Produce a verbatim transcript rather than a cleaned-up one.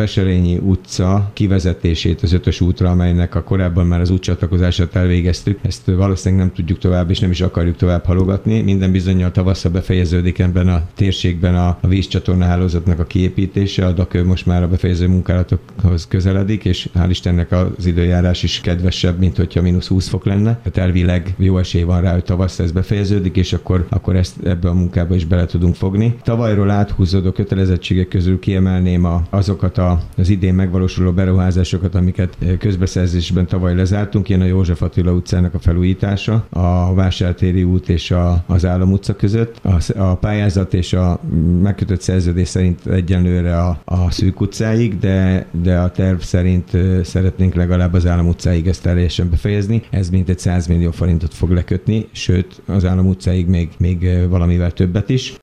Veselényi utca kivezetését az ötös útra, amelynek a korábban már az útcsatlakozását elvégeztük, ezt valószínűleg nem tudjuk tovább, és nem is akarjuk tovább halogatni. Minden bizonnyal tavasszal befejeződik ebben a térségben a, a vízcsatorna hálózatnak a kiépítése, a Dakő most már a befejező munkálatokhoz közeledik, és hál' Istennek az időjárás is kedvesebb, mint hogyha mínusz húsz fok lenne. Tehát elvileg jó esély van rá, hogy tavasszal ez befejeződik, és akkor, akkor ezt ebbe a munkába is bele tudunk fogni. Tavalyról áthúzódó kötelezettségek közül kiemelném a, azokat a, az idén megvalósuló beruházásokat, amiket közbeszerzésben tavaly lezártunk. Ilyen a József Attila utcának a felújítása, a Vásártéri út és a, az Állam utca között. A, a pályázat és a megkötött szerződés szerint egyenlőre a, a Szűk utcáig, de, de a terv szerint szeretnénk legalább az Állam utcáig ezt teljesen befejezni. Ez mintegy száz millió forintot fog lekötni, sőt az Állam utcáig még, még valamivel többet is.